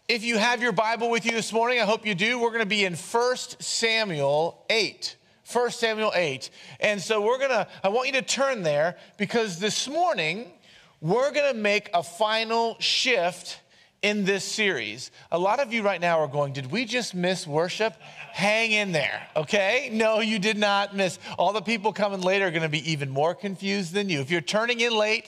If you have your Bible with you this morning, I hope you do. We're going to be in 1 Samuel 8. 1 Samuel 8. And so I want you to turn there because this morning we're going to make a final shift in this series. A lot of you right now are going, did we just miss worship? Hang in there, okay? No, you did not miss. All the people coming later are going to be even more confused than you. If you're turning in late,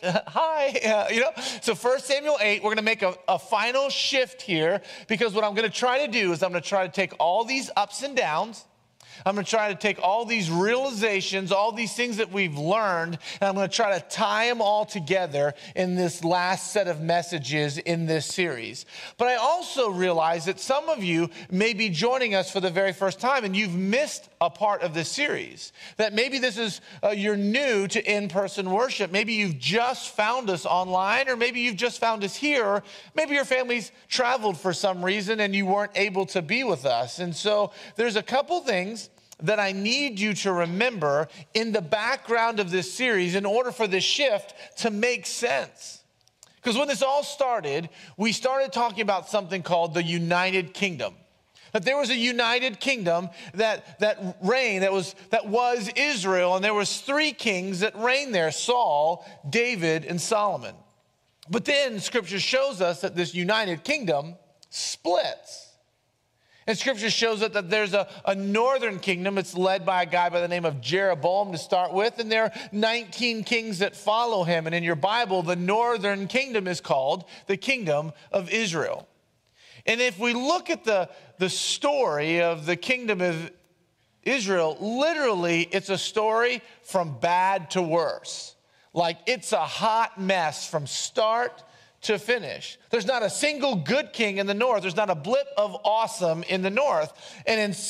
hi, So 1 Samuel 8, we're going to make a final shift here because what I'm going to try to do is I'm going to try to take all these ups and downs. I'm going to try to take all these realizations, all these things that we've learned, and I'm going to try to tie them all together in this last set of messages in this series. But I also realize that some of you may be joining us for the very first time, and you've missed a part of this series. That maybe this is, you're new to in-person worship. Maybe you've just found us online, or maybe you've just found us here, or maybe your family's traveled for some reason and you weren't able to be with us. And so there's a couple things that I need you to remember in the background of this series in order for this shift to make sense. Because when this all started, we started talking about something called the United Kingdom. That there was a united kingdom that reigned, that was Israel, and there was three kings that reigned there, Saul, David, and Solomon. But then Scripture shows us that this united kingdom splits. And Scripture shows us that there's a northern kingdom. It's led by a guy by the name of Jeroboam to start with. And there are 19 kings that follow him. And in your Bible, the northern kingdom is called the kingdom of Israel. And if we look at the story of the kingdom of Israel, literally it's a story from bad to worse. Like it's a hot mess from start to finish. There's not a single good king in the north. There's not a blip of awesome in the north. And in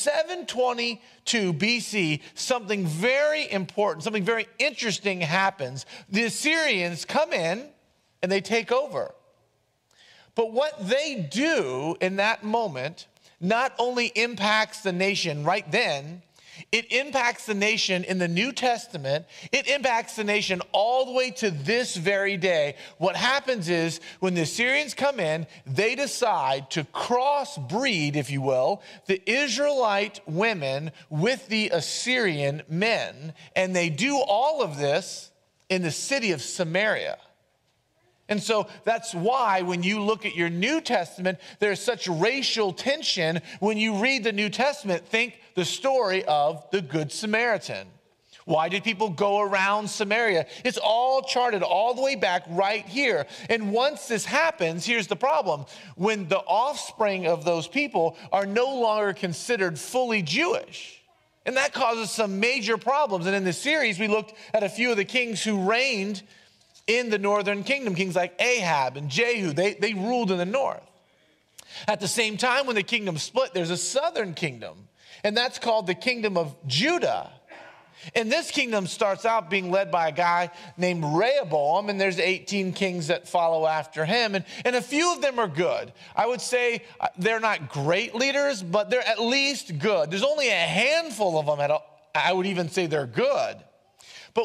722 BC, something very important, something very interesting happens. The Assyrians come in and they take over. But what they do in that moment not only impacts the nation right then, it impacts the nation in the New Testament. It impacts the nation all the way to this very day. What happens is when the Assyrians come in, they decide to crossbreed, if you will, the Israelite women with the Assyrian men. And they do all of this in the city of Samaria. And so that's why when you look at your New Testament, there's such racial tension. When you read the New Testament, think the story of the Good Samaritan. Why did people go around Samaria? It's all charted all the way back right here. And once this happens, here's the problem. When the offspring of those people are no longer considered fully Jewish. And that causes some major problems. And in this series, we looked at a few of the kings who reigned in the northern kingdom, kings like Ahab and Jehu, they ruled in the north. At the same time, when the kingdom split, there's a southern kingdom, and that's called the kingdom of Judah. And this kingdom starts out being led by a guy named Rehoboam, and there's 18 kings that follow after him, and a few of them are good. I would say they're not great leaders, but they're at least good. There's only a handful of them, I would even say they're good. But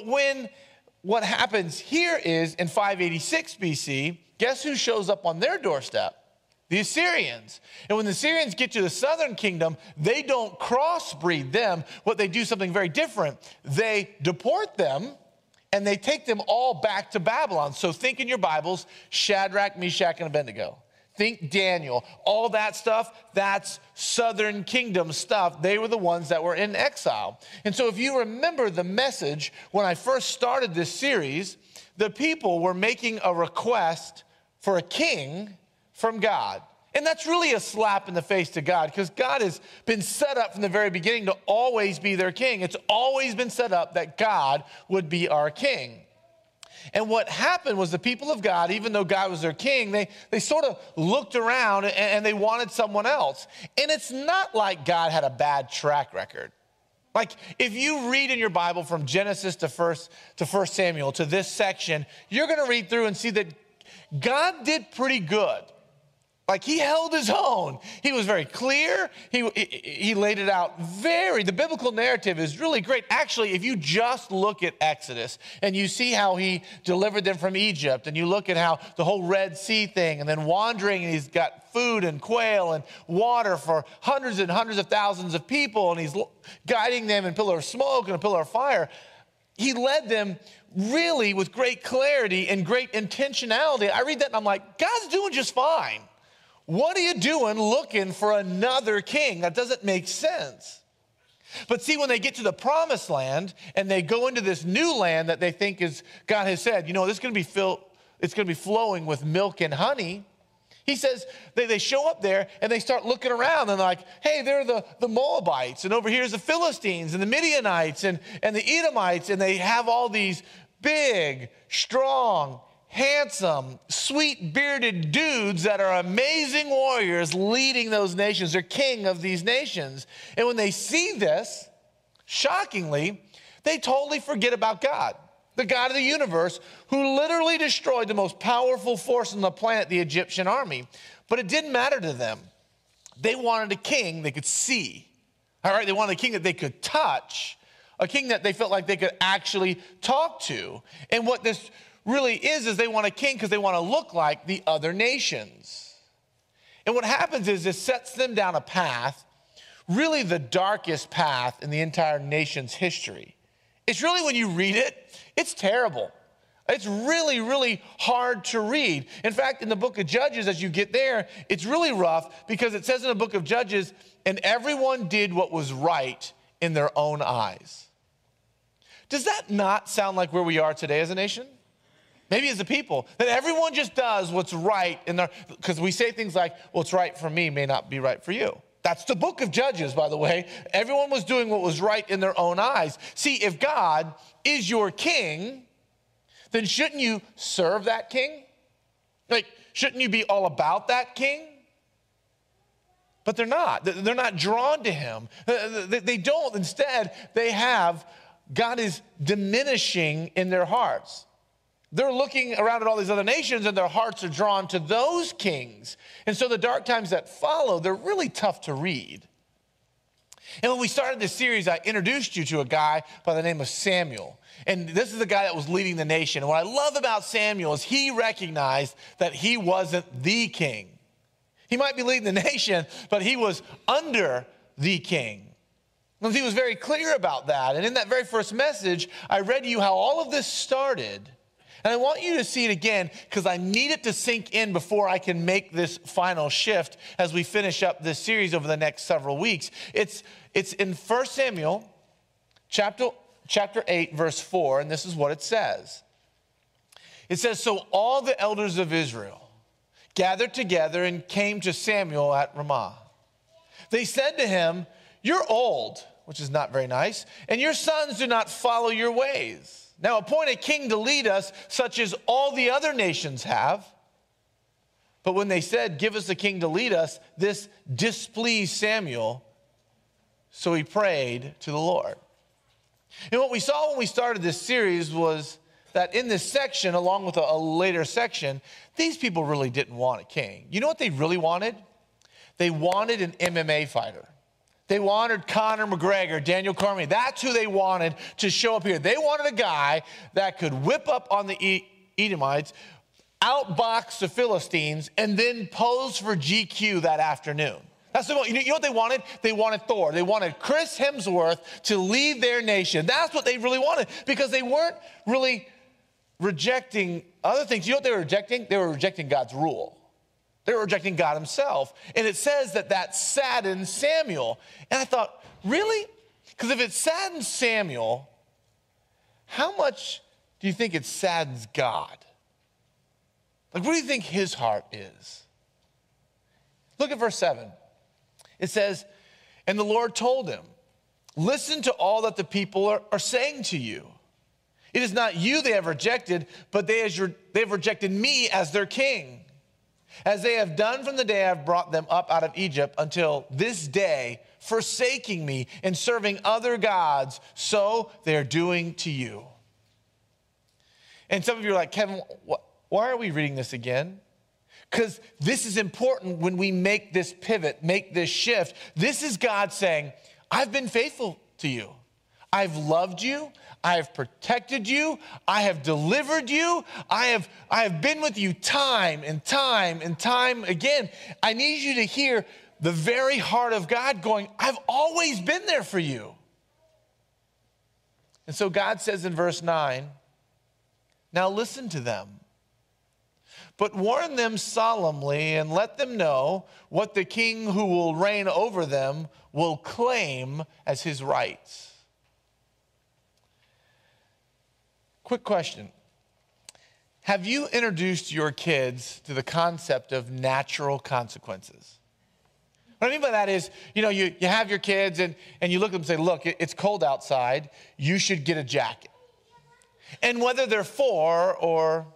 what happens here is in 586 BC, guess who shows up on their doorstep? The Assyrians. And when the Assyrians get to the southern kingdom, they don't crossbreed them. What they do is something very different. They deport them and they take them all back to Babylon. So think in your Bibles, Shadrach, Meshach, and Abednego. Think Daniel. All that stuff, that's southern kingdom stuff. They were the ones that were in exile. And so if you remember the message, when I first started this series, the people were making a request for a king from God. And that's really a slap in the face to God because God has been set up from the very beginning to always be their king. It's always been set up that God would be our king. And what happened was the people of God, even though God was their king, they sort of looked around and they wanted someone else. And it's not like God had a bad track record. Like if you read in your Bible from Genesis to 1 Samuel to this section, you're going to read through and see that God did pretty good Like he held his own. He was very clear. He laid it out the biblical narrative is really great. Actually, if you just look at Exodus and you see how he delivered them from Egypt, and you look at how the whole Red Sea thing, and then wandering, and he's got food and quail and water for hundreds and hundreds of thousands of people, and he's guiding them in a pillar of smoke and a pillar of fire. He led them really with great clarity and great intentionality. I read that and I'm like, God's doing just fine. What are you doing looking for another king? That doesn't make sense. But see, when they get to the promised land and they go into this new land that they think is, God has said, this is going to be flowing with milk and honey. He says they show up there and they start looking around and they're like, hey, they're the Moabites, and over here's the Philistines and the Midianites and the Edomites, and they have all these big, strong, handsome, sweet bearded dudes that are amazing warriors leading those nations. They're king of these nations. And when they see this, shockingly, they totally forget about God, the God of the universe, who literally destroyed the most powerful force on the planet, the Egyptian army. But it didn't matter to them. They wanted a king they could see. All right, they wanted a king that they could touch, a king that they felt like they could actually talk to. And what this really is they want a king because they want to look like the other nations. And what happens is this sets them down a path, really the darkest path in the entire nation's history. It's really, when you read it, it's terrible. It's really, really hard to read. In fact, in the book of Judges, as you get there, it's really rough because it says in the book of Judges, and everyone did what was right in their own eyes. Does that not sound like where we are today as a nation? Maybe as a people, that everyone just does what's right in their, because we say things like, what's right for me may not be right for you. That's the book of Judges, by the way. Everyone was doing what was right in their own eyes. See, if God is your king, then shouldn't you serve that king? Like, shouldn't you be all about that king? But they're not. They're not drawn to him. They don't. Instead, they have, God is diminishing in their hearts. They're looking around at all these other nations and their hearts are drawn to those kings. And so the dark times that follow, they're really tough to read. And when we started this series, I introduced you to a guy by the name of Samuel. And this is the guy that was leading the nation. And what I love about Samuel is he recognized that he wasn't the king. He might be leading the nation, but he was under the king. And he was very clear about that. And in that very first message, I read to you how all of this started. And I want you to see it again because I need it to sink in before I can make this final shift as we finish up this series over the next several weeks. It's in 1 Samuel chapter 8, verse 4, and this is what it says. It says, so all the elders of Israel gathered together and came to Samuel at Ramah. They said to him, you're old, which is not very nice, and your sons do not follow your ways. Now appoint a king to lead us, such as all the other nations have. But when they said, give us a king to lead us, this displeased Samuel. So he prayed to the Lord. And what we saw when we started this series was that in this section, along with a later section, these people really didn't want a king. You know what they really wanted? They wanted an MMA fighter. They wanted Conor McGregor, Daniel Cormier. That's who they wanted to show up here. They wanted a guy that could whip up on the Edomites, outbox the Philistines, and then pose for GQ that afternoon. That's the one. You know what they wanted? They wanted Thor. They wanted Chris Hemsworth to lead their nation. That's what they really wanted because they weren't really rejecting other things. You know what they were rejecting? They were rejecting God's rule. They were rejecting God himself. And it says that saddened Samuel. And I thought, really? Because if it saddens Samuel, how much do you think it saddens God? Like, what do you think his heart is? Look at verse 7. It says, and the Lord told him, listen to all that the people are saying to you. It is not you they have rejected, but they have rejected me as their king. As they have done from the day I have brought them up out of Egypt until this day, forsaking me and serving other gods, so they are doing to you. And some of you are like, Kevin, why are we reading this again? Because this is important when we make this pivot, make this shift. This is God saying, I've been faithful to you. I've loved you. I have protected you. I have delivered you. I have been with you time and time and time again. I need you to hear the very heart of God going, I've always been there for you. And so God says in verse 9, now listen to them, but warn them solemnly and let them know what the king who will reign over them will claim as his rights. Quick question. Have you introduced your kids to the concept of natural consequences? What I mean by that is, you have your kids and you look at them and say, look, it's cold outside. You should get a jacket. And whether they're 4 or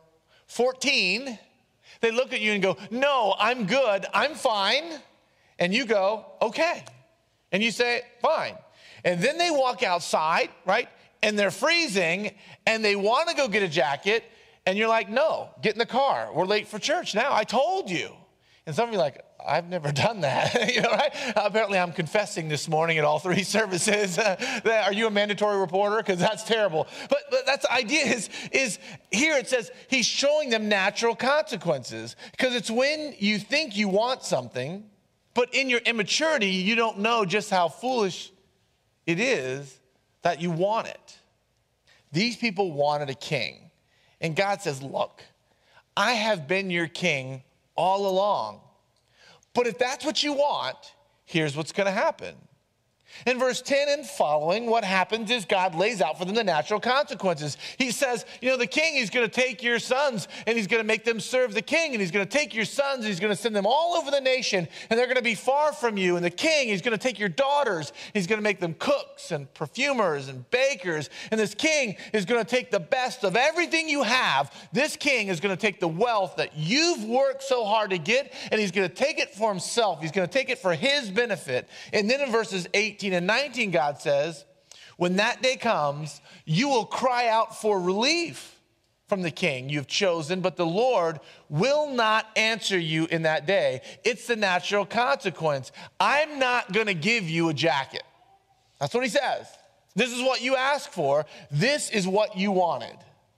14, they look at you and go, no, I'm good. I'm fine. And you go, okay. And you say, fine. And then they walk outside, right? And they're freezing and they want to go get a jacket. And you're like, no, get in the car. We're late for church now. I told you. And some of you are like, I've never done that, right? Apparently I'm confessing this morning at all 3 services. Are you a mandatory reporter? Because that's terrible. But that's the idea is here it says he's showing them natural consequences. Because it's when you think you want something, but in your immaturity, you don't know just how foolish it is that you want it. These people wanted a king. And God says, look, I have been your king all along. But if that's what you want, here's what's going to happen. In verse 10 and following, what happens is God lays out for them the natural consequences. He says, the king, he's going to take your sons and he's going to make them serve the king. And he's going to take your sons and he's going to send them all over the nation. And they're going to be far from you. And the king, he's going to take your daughters. He's going to make them cooks and perfumers and bakers. And this king is going to take the best of everything you have. This king is going to take the wealth that you've worked so hard to get. And he's going to take it for himself. He's going to take it for his benefit. And then in verses 18 and 19, God says, when that day comes, you will cry out for relief from the king you've chosen, but the Lord will not answer you in that day. It's the natural consequence. I'm not going to give you a jacket. That's what he says. This is what you asked for. This is what you wanted.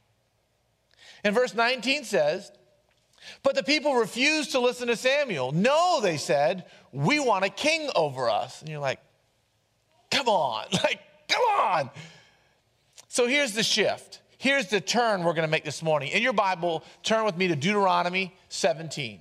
And verse 19 says, but the people refused to listen to Samuel. No, they said, we want a king over us. And you're like, come on, come on. So here's the shift. Here's the turn we're going to make this morning. In your Bible, turn with me to Deuteronomy 17.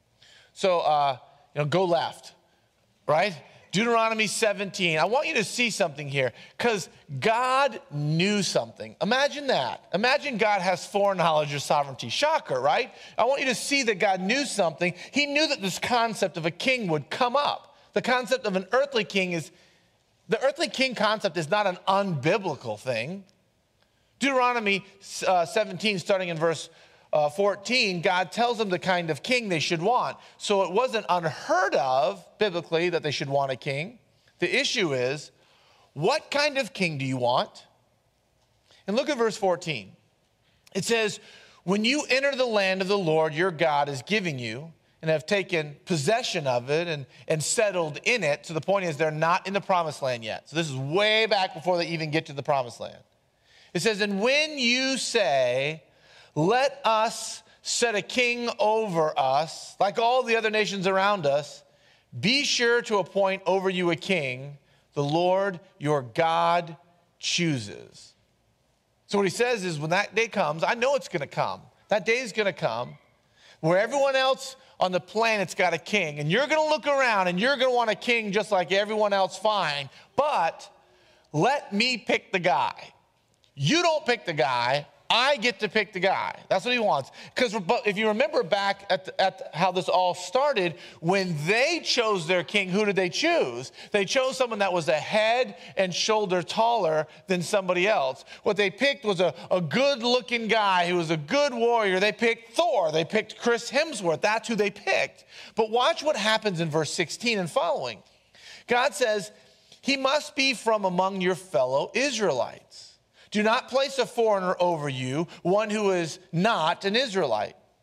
So, go left, right? Deuteronomy 17. I want you to see something here because God knew something. Imagine that. Imagine God has foreknowledge of sovereignty. Shocker, right? I want you to see that God knew something. He knew that this concept of a king would come up. The concept of an earthly king the earthly king concept is not an unbiblical thing. Deuteronomy 17, starting in verse 14, God tells them the kind of king they should want. So it wasn't unheard of, biblically, that they should want a king. The issue is, what kind of king do you want? And look at verse 14. It says, when you enter the land of the Lord your God is giving you, and have taken possession of it and settled in it, to the point is they're not in the promised land yet. So this is way back before they even get to the promised land. It says, and when you say, let us set a king over us, like all the other nations around us, be sure to appoint over you a king, the Lord your God chooses. So what he says is when that day comes, I know it's going to come. That day is going to come where everyone else on the planet's got a king, and you're going to look around and you're going to want a king just like everyone else, fine, but let me pick the guy. You don't pick the guy. I get to pick the guy. That's what he wants. Because if you remember back at how this all started, when they chose their king, who did they choose? They chose someone that was a head and shoulder taller than somebody else. What they picked was a good-looking guy who was a good warrior. They picked Thor. They picked Chris Hemsworth. That's who they picked. But watch what happens in verse 16 and following. God says, he must be from among your fellow Israelites. Do not place a foreigner over you, one who is not an Israelite.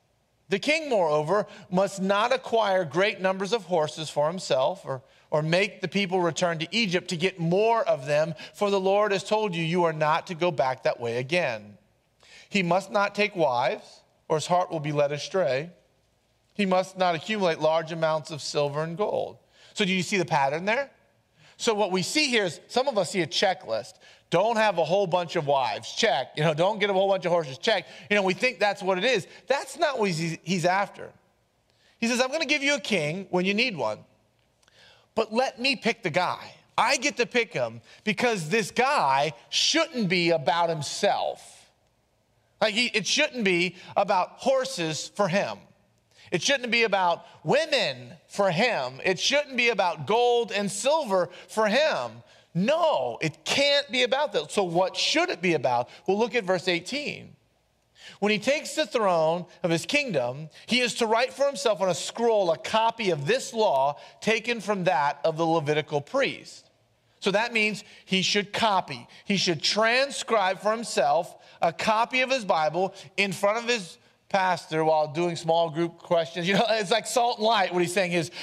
The king, moreover, must not acquire great numbers of horses for himself or make the people return to Egypt to get more of them, for the Lord has told you, you are not to go back that way again. He must not take wives, or his heart will be led astray. He must not accumulate large amounts of silver and gold. So do you see the pattern there? So what we see here is some of us see a checklist. Don't have a whole bunch of wives, check. Don't get a whole bunch of horses, check. We think that's what it is. That's not what he's after. He says, I'm going to give you a king when you need one. But let me pick the guy. I get to pick him because this guy shouldn't be about himself. It shouldn't be about horses for him. It shouldn't be about women for him. It shouldn't be about gold and silver for him. No, it can't be about that. So what should it be about? Well, look at verse 18. When he takes the throne of his kingdom, he is to write for himself on a scroll a copy of this law taken from that of the Levitical priest. So that means he should copy. He should transcribe for himself a copy of his Bible in front of his pastor while doing small group questions. It's like salt and light. What he's saying is,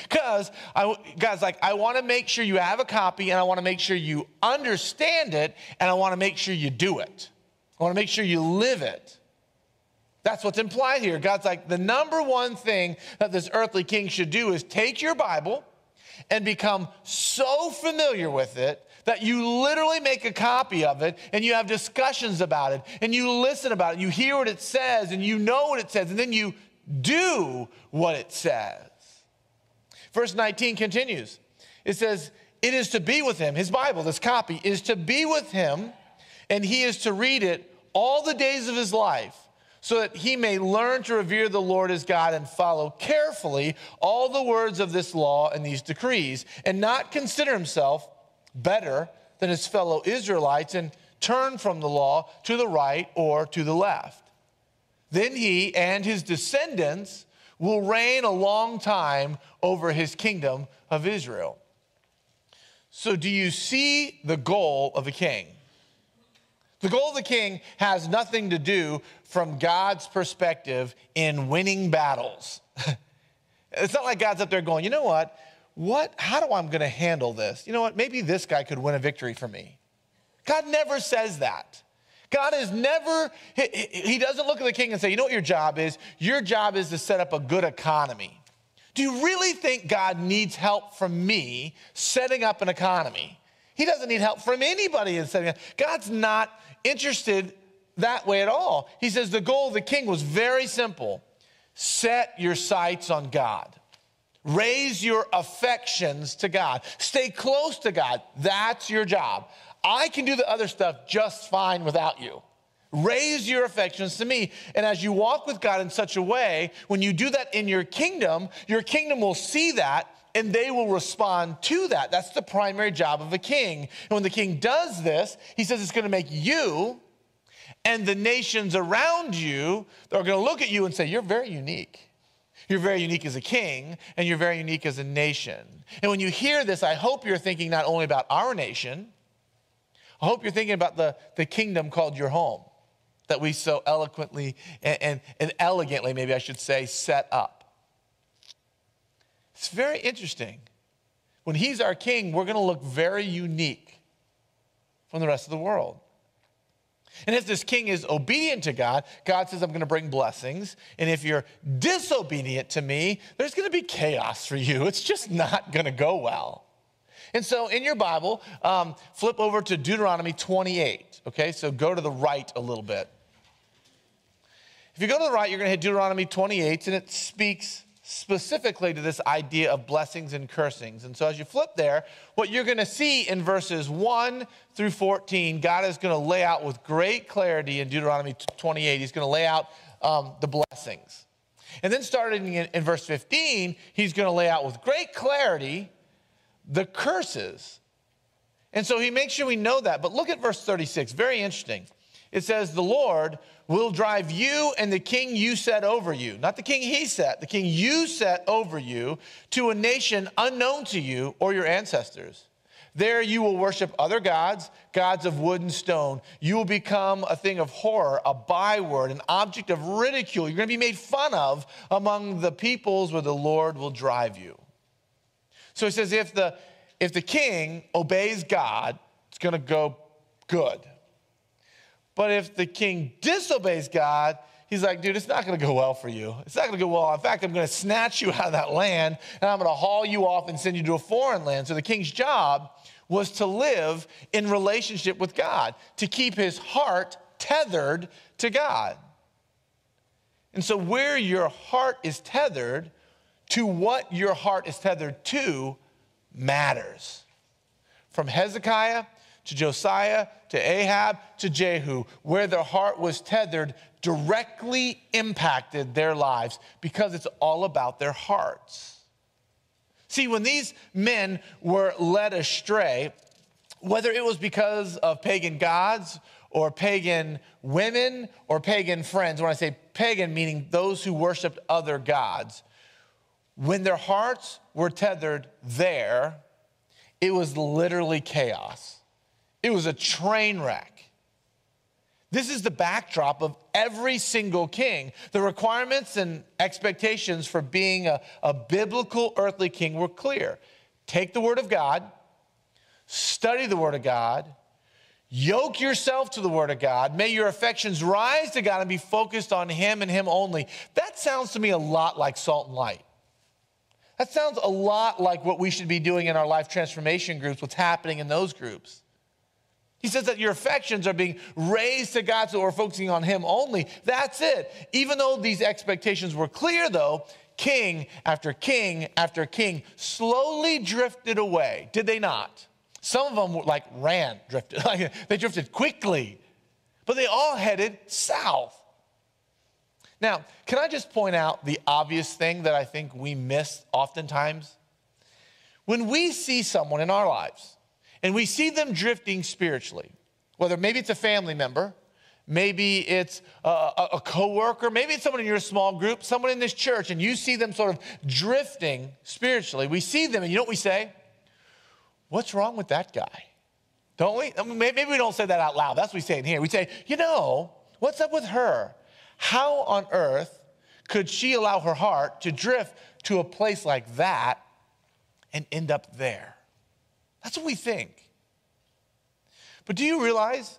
I want to make sure you have a copy, and I want to make sure you understand it, and I want to make sure you do it. I want to make sure you live it. That's what's implied here. God's like, the number one thing that this earthly king should do is take your Bible and become so familiar with it that you literally make a copy of it and you have discussions about it and you listen about it. You hear what it says and you know what it says and then you do what it says. Verse 19 continues. It says, it is to be with him. His Bible, this copy, is to be with him, and he is to read it all the days of his life, so that he may learn to revere the Lord his God and follow carefully all the words of this law and these decrees, and not consider himself better than his fellow Israelites and turn from the law to the right or to the left. Then he and his descendants will reign a long time over his kingdom of Israel. So do you see the goal of the king? The goal of the king has nothing to do from God's perspective in winning battles. It's not like God's up there going, you know what? How do I'm going to handle this? You know what? Maybe this guy could win a victory for me. God never says that. God is never, he doesn't look at the king and say, you know what your job is? Your job is to set up a good economy. Do you really think God needs help from me setting up an economy? He doesn't need help from anybody in setting up. God's not interested that way at all. He says the goal of the king was very simple. Set your sights on God. Raise your affections to God. Stay close to God. That's your job. I can do the other stuff just fine without you. Raise your affections to me. And as you walk with God in such a way, when you do that in your kingdom will see that and they will respond to that. That's the primary job of a king. And when the king does this, he says it's going to make you and the nations around you are going to look at you and say, you're very unique. You're very unique as a king, and you're very unique as a nation. And when you hear this, I hope you're thinking not only about our nation, I hope you're thinking about the kingdom called your home that we so eloquently and elegantly, maybe I should say, set up. It's very interesting. When he's our king, we're going to look very unique from the rest of the world. And if this king is obedient to God, God says, I'm going to bring blessings. And if you're disobedient to me, there's going to be chaos for you. It's just not going to go well. And so in your Bible, flip over to Deuteronomy 28. Okay, so go to the right a little bit. If you go to the right, you're going to hit Deuteronomy 28, and it speaks specifically to this idea of blessings and cursings. And so as you flip there, what you're going to see in verses 1 through 14, God is going to lay out with great clarity in Deuteronomy 28. He's going to lay out the blessings. And then starting in verse 15, he's going to lay out with great clarity the curses. And so he makes sure we know that. But look at verse 36, very interesting. It says, the Lord will drive you and the king you set over you, not the king he set, the king you set over you, to a nation unknown to you or your ancestors. There you will worship other gods, gods of wood and stone. You will become a thing of horror, a byword, an object of ridicule. You're going to be made fun of among the peoples where the Lord will drive you. So he says if the king obeys God, it's going to go good. But if the king disobeys God, he's like, dude, it's not going to go well for you. It's not going to go well. In fact, I'm going to snatch you out of that land, and I'm going to haul you off and send you to a foreign land. So the king's job was to live in relationship with God, to keep his heart tethered to God. And so where your heart is tethered to what your heart is tethered to matters. From Hezekiah to Josiah to Ahab to Jehu, where their heart was tethered directly impacted their lives because it's all about their hearts. See, when these men were led astray, whether it was because of pagan gods or pagan women or pagan friends, when I say pagan, meaning those who worshiped other gods, when their hearts were tethered there, it was literally chaos. It was a train wreck. This is the backdrop of every single king. The requirements and expectations for being a biblical earthly king were clear. Take the word of God, study the word of God, yoke yourself to the word of God. May your affections rise to God and be focused on him and him only. That sounds to me a lot like Salt and Light. That sounds a lot like what we should be doing in our life transformation groups, what's happening in those groups. He says that your affections are being raised to God, so we're focusing on him only. That's it. Even though these expectations were clear, though, king after king after king slowly drifted away. Did they not? Some of them drifted. They drifted quickly, but they all headed south. Now, can I just point out the obvious thing that I think we miss oftentimes? When we see someone in our lives, and we see them drifting spiritually, whether maybe it's a family member, maybe it's a coworker, maybe it's someone in your small group, someone in this church, and you see them sort of drifting spiritually. We see them, and you know what we say? What's wrong with that guy? Don't we? I mean, maybe we don't say that out loud. That's what we say in here. We say, what's up with her? How on earth could she allow her heart to drift to a place like that and end up there? That's what we think. But do you realize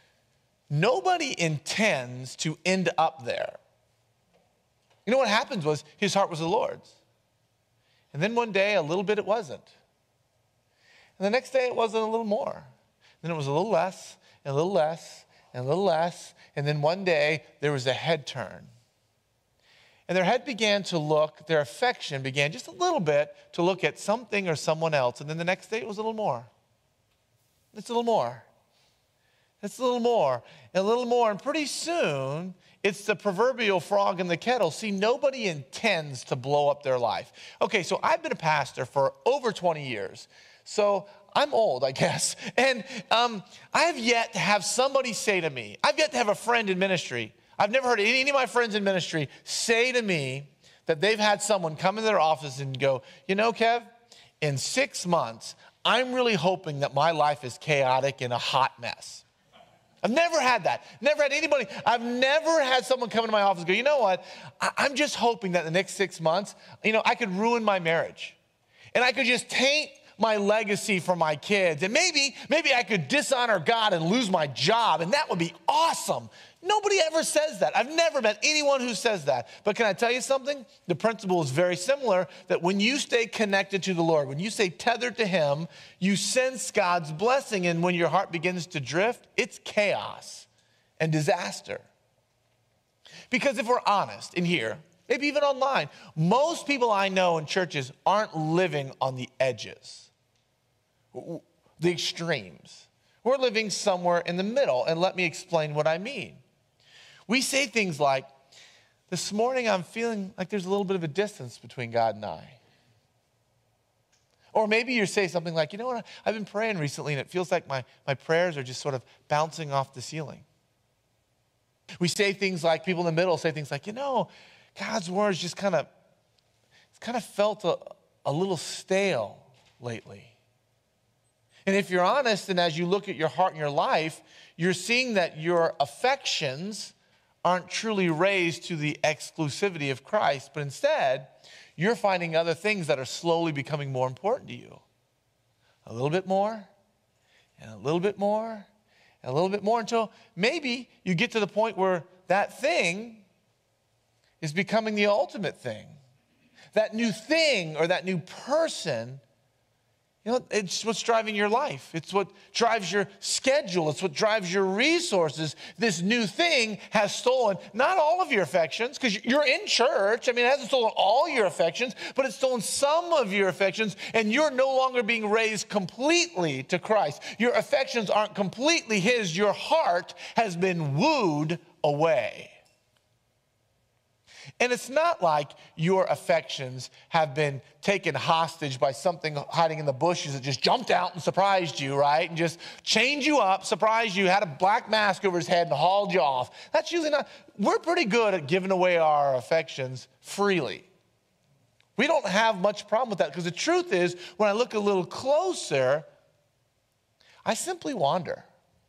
nobody intends to end up there? You know what happened was his heart was the Lord's. And then one day, a little bit it wasn't. And the next day, it wasn't a little more. Then it was a little less, and a little less, and a little less. And then one day, there was a head turn. And their head began to look, their affection began just a little bit to look at something or someone else. And then the next day it was a little more. It's a little more. It's a little more, and a little more. And pretty soon, it's the proverbial frog in the kettle. See, nobody intends to blow up their life. Okay, so I've been a pastor for over 20 years. So I'm old, I guess. And I have yet to have somebody say to me, I've yet to have a friend in ministry. I've never heard any of my friends in ministry say to me that they've had someone come into their office and go, Kev, in 6 months, I'm really hoping that my life is chaotic and a hot mess. I've never had that. Never had anybody. I've never had someone come into my office and go, you know what? I'm just hoping that the next 6 months, I could ruin my marriage. And I could just taint my legacy for my kids. And maybe I could dishonor God and lose my job. And that would be awesome. Nobody ever says that. I've never met anyone who says that. But can I tell you something? The principle is very similar, that when you stay connected to the Lord, when you stay tethered to him, you sense God's blessing. And when your heart begins to drift, it's chaos and disaster. Because if we're honest in here, maybe even online, most people I know in churches aren't living on the edges, the extremes. We're living somewhere in the middle. And let me explain what I mean. We say things like, this morning I'm feeling like there's a little bit of a distance between God and I. Or maybe you say something like, I've been praying recently and it feels like my prayers are just sort of bouncing off the ceiling. We say things like, people in the middle say things like, God's word's just kind of felt a little stale lately. And if you're honest, and as you look at your heart and your life, you're seeing that your affections aren't truly raised to the exclusivity of Christ, but instead, you're finding other things that are slowly becoming more important to you. A little bit more, and a little bit more, and a little bit more, until maybe you get to the point where that thing is becoming the ultimate thing. That new thing or that new person, it's what's driving your life. It's what drives your schedule. It's what drives your resources. This new thing has stolen not all of your affections, because you're in church. It hasn't stolen all your affections, but it's stolen some of your affections, and you're no longer being raised completely to Christ. Your affections aren't completely His. Your heart has been wooed away. And it's not like your affections have been taken hostage by something hiding in the bushes that just jumped out and surprised you, right? And just chained you up, surprised you, had a black mask over his head and hauled you off. That's usually not. We're pretty good at giving away our affections freely. We don't have much problem with that, because the truth is, when I look a little closer, I simply wonder.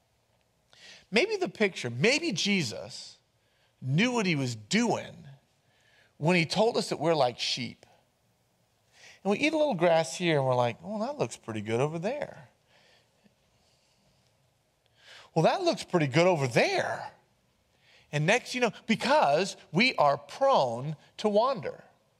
Maybe Jesus knew what He was doing when He told us that we're like sheep. And we eat a little grass here and we're like, well, that looks pretty good over there. Well, that looks pretty good over there. And next, because we are prone to wander.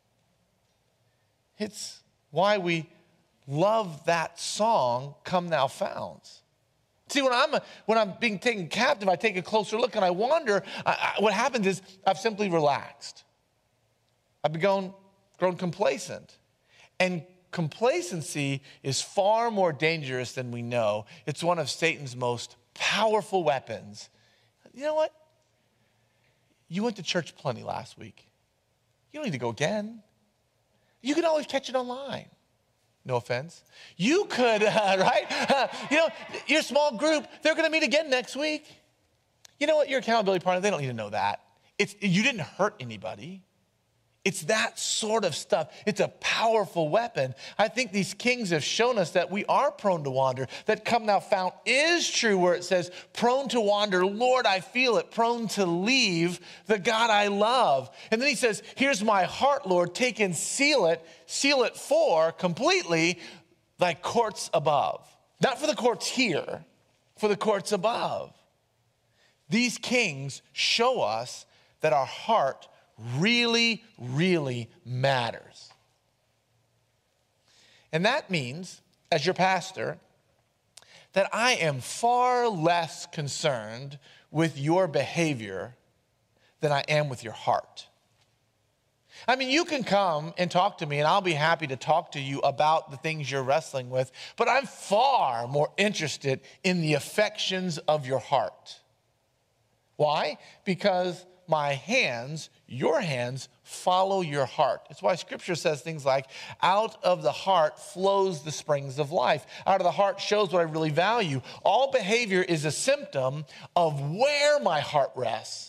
It's why we love that song, Come Thou Fount. See, when I'm being taken captive, I take a closer look and I wander. What happens is I've simply relaxed. I've grown complacent. And complacency is far more dangerous than we know. It's one of Satan's most powerful weapons. You know what? You went to church plenty last week. You don't need to go again. You can always catch it online. No offense. You could, right? Your small group, they're going to meet again next week. You know what? Your accountability partner, they don't need to know that. You didn't hurt anybody. It's that sort of stuff. It's a powerful weapon. I think these kings have shown us that we are prone to wander, that Come Thou Fount is true, where it says, prone to wander, Lord, I feel it, prone to leave the God I love. And then He says, here's my heart, Lord, take and seal it for completely thy courts above. Not for the courts here, for the courts above. These kings show us that our heart really, really matters. And that means, as your pastor, that I am far less concerned with your behavior than I am with your heart. You can come and talk to me, and I'll be happy to talk to you about the things you're wrestling with, but I'm far more interested in the affections of your heart. Why? Because your hands follow your heart. That's why Scripture says things like, out of the heart flows the springs of life. Out of the heart shows what I really value. All behavior is a symptom of where my heart rests.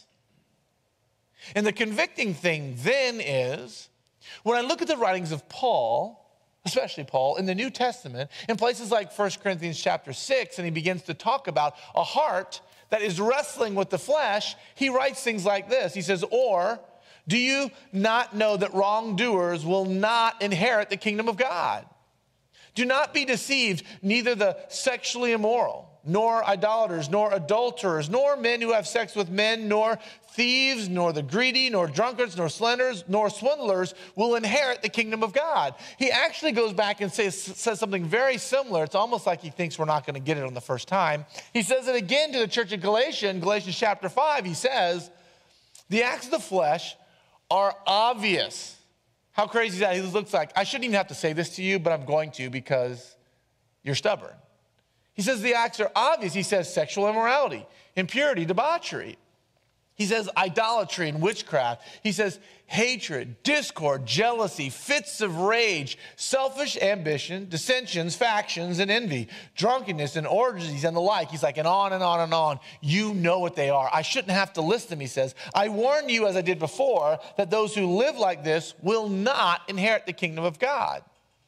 And the convicting thing then is, when I look at the writings of Paul, especially Paul, in the New Testament, in places like 1 Corinthians chapter 6, and he begins to talk about a heart that is wrestling with the flesh, he writes things like this. He says, or do you not know that wrongdoers will not inherit the kingdom of God? Do not be deceived, neither the sexually immoral, nor idolaters, nor adulterers, nor men who have sex with men, nor thieves, nor the greedy, nor drunkards, nor slanderers, nor swindlers will inherit the kingdom of God. He actually goes back and says something very similar. It's almost like he thinks we're not going to get it on the first time. He says it again to the church of Galatia. In Galatians chapter 5, he says, the acts of the flesh are obvious. How crazy is that? He looks like, I shouldn't even have to say this to you, but I'm going to because you're stubborn. He says the acts are obvious. He says sexual immorality, impurity, debauchery. He says idolatry and witchcraft. He says hatred, discord, jealousy, fits of rage, selfish ambition, dissensions, factions, and envy, drunkenness and orgies and the like. He's like, and on and on and on. You know what they are. I shouldn't have to list them, he says. I warn you, as I did before, that those who live like this will not inherit the kingdom of God.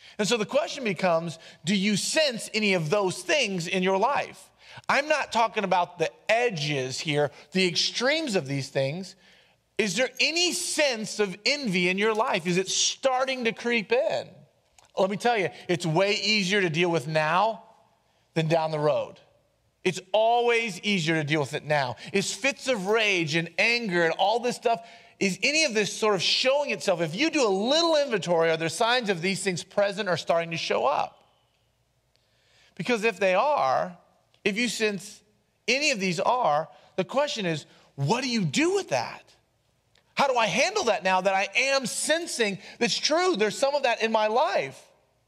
And so the question becomes, do you sense any of those things in your life? I'm not talking about the edges here, the extremes of these things. Is there any sense of envy in your life? Is it starting to creep in? Let me tell you, it's way easier to deal with now than down the road. It's always easier to deal with it now. Is fits of rage and anger and all this stuff, is any of this sort of showing itself? If you do a little inventory, are there signs of these things present or starting to show up? Because if they are, if you sense any of these are, the question is, what do you do with that? How do I handle that now that I am sensing that's true? There's some of that in my life.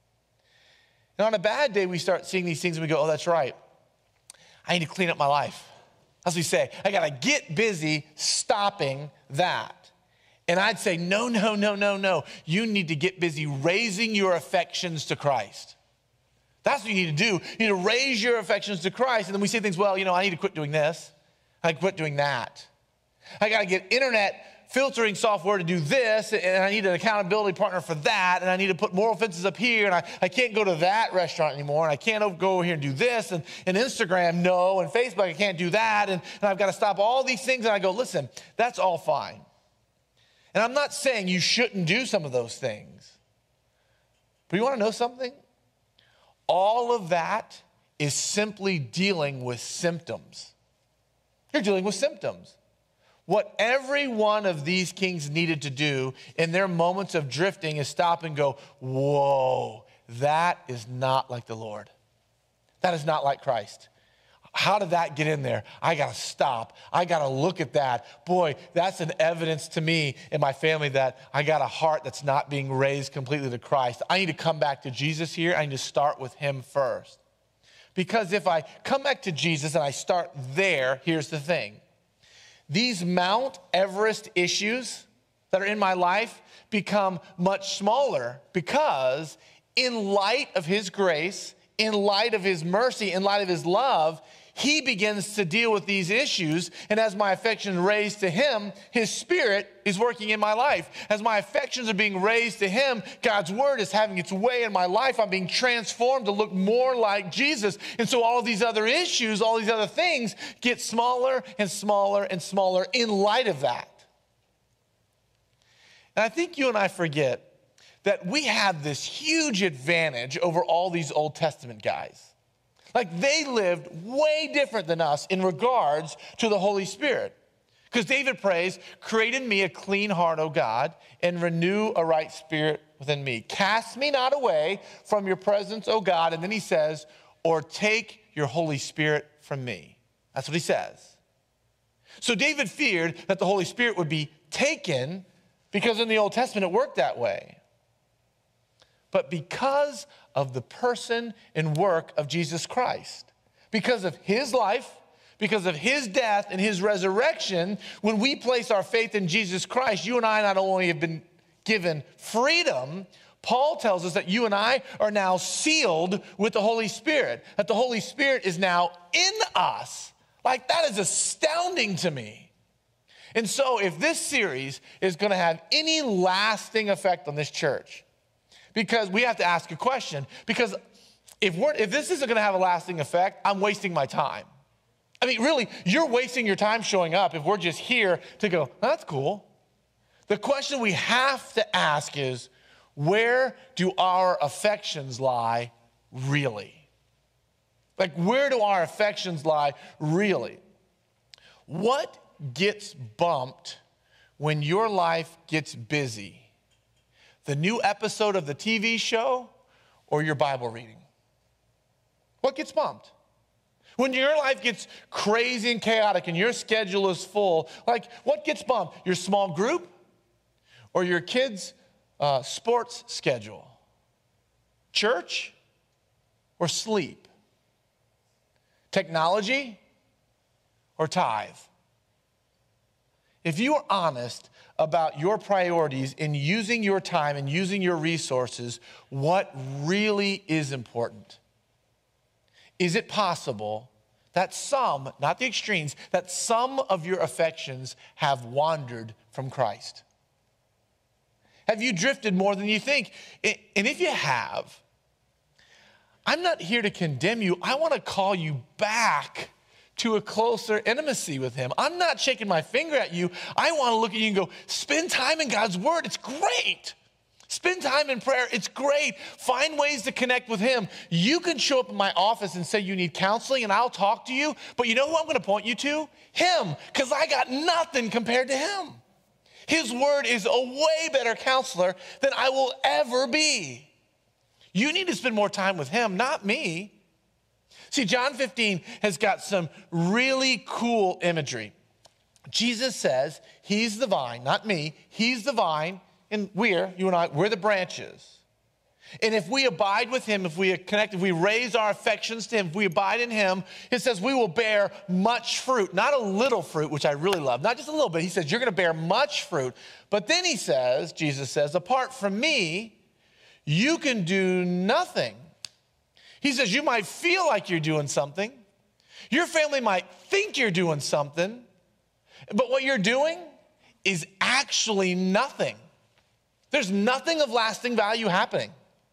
And on a bad day, we start seeing these things and we go, oh, that's right. I need to clean up my life. As we say, I got to get busy stopping that. And I'd say, no. You need to get busy raising your affections to Christ. That's what you need to do. You need to raise your affections to Christ. And then we say things, well, I need to quit doing this. I quit doing that. I got to get internet filtering software to do this, and I need an accountability partner for that, and I need to put moral fences up here, and I can't go to that restaurant anymore, and I can't go over here and do this, and Instagram, no, and Facebook, I can't do that, and I've got to stop all these things. And I go, listen, that's all fine. And I'm not saying you shouldn't do some of those things. But you want to know something? All of that is simply dealing with symptoms. You're dealing with symptoms. What every one of these kings needed to do in their moments of drifting is stop and go, whoa, that is not like the Lord. That is not like Christ. How did that get in there? I got to stop. I got to look at that. Boy, that's an evidence to me and my family that I got a heart that's not being raised completely to Christ. I need to come back to Jesus here. I need to start with him first. Because if I come back to Jesus and I start there, here's the thing. These Mount Everest issues that are in my life become much smaller because in light of his grace, in light of his mercy, in light of his love, he begins to deal with these issues. And as my affections are raised to him, his spirit is working in my life. As my affections are being raised to him, God's word is having its way in my life. I'm being transformed to look more like Jesus. And so all of these other issues, all these other things get smaller and smaller and smaller in light of that. And I think you and I forget that we have this huge advantage over all these Old Testament guys. Like they lived way different than us in regards to the Holy Spirit. Because David prays, create in me a clean heart, O God, and renew a right spirit within me. Cast me not away from your presence, O God. And then he says, or take your Holy Spirit from me. That's what he says. So David feared that the Holy Spirit would be taken because in the Old Testament it worked that way. But because of the person and work of Jesus Christ, because of his life, because of his death and his resurrection, when we place our faith in Jesus Christ, you and I not only have been given freedom, Paul tells us that you and I are now sealed with the Holy Spirit, that the Holy Spirit is now in us. Like that is astounding to me. And so if this series is going to have any lasting effect on this church, because we have to ask a question. Because if this isn't going to have a lasting effect, I'm wasting my time. I mean, really, you're wasting your time showing up if we're just here to go, that's cool. The question we have to ask is, where do our affections lie really? Like, where do our affections lie really? What gets bumped when your life gets busy? The new episode of the TV show or your Bible reading? What gets bumped? When your life gets crazy and chaotic and your schedule is full, like what gets bumped? Your small group or your kids' sports schedule? Church or sleep? Technology or tithe? If you are honest about your priorities in using your time and using your resources, what really is important? Is it possible that some, not the extremes, that some of your affections have wandered from Christ? Have you drifted more than you think? And if you have, I'm not here to condemn you. I want to call you back to a closer intimacy with him. I'm not shaking my finger at you. I want to look at you and go, spend time in God's word. It's great. Spend time in prayer. It's great. Find ways to connect with him. You can show up in my office and say you need counseling, and I'll talk to you. But you know who I'm going to point you to? Him, because I got nothing compared to him. His word is a way better counselor than I will ever be. You need to spend more time with him, not me. See, John 15 has got some really cool imagery. Jesus says he's the vine, not me. He's the vine. And you and I, we're the branches. And if we abide with him, if we connect, if we raise our affections to him, if we abide in him, it says we will bear much fruit, not a little fruit, which I really love, not just a little bit. He says, you're going to bear much fruit. But then he says, Jesus says, apart from me, you can do nothing. He says, you might feel like you're doing something. Your family might think you're doing something. But what you're doing is actually nothing. There's nothing of lasting value happening.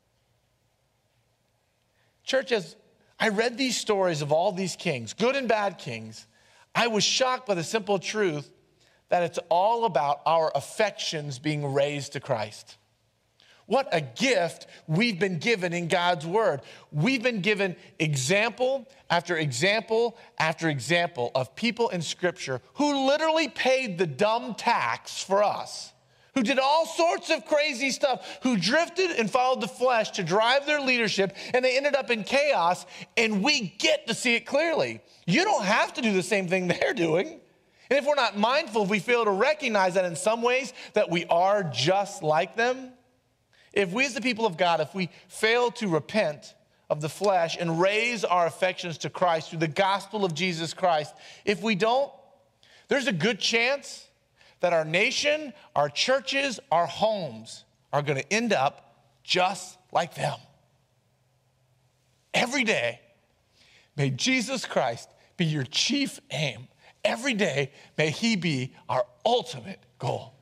Church, as I read these stories of all these kings, good and bad kings, I was shocked by the simple truth that it's all about our affections being raised to Christ. What a gift we've been given in God's word. We've been given example after example after example of people in Scripture who literally paid the dumb tax for us, who did all sorts of crazy stuff, who drifted and followed the flesh to drive their leadership, and they ended up in chaos, and we get to see it clearly. You don't have to do the same thing they're doing. And if we're not mindful, if we fail to recognize that in some ways that we are just like them, if we as the people of God, if we fail to repent of the flesh and raise our affections to Christ through the gospel of Jesus Christ, if we don't, there's a good chance that our nation, our churches, our homes are going to end up just like them. Every day, may Jesus Christ be your chief aim. Every day, may he be our ultimate goal.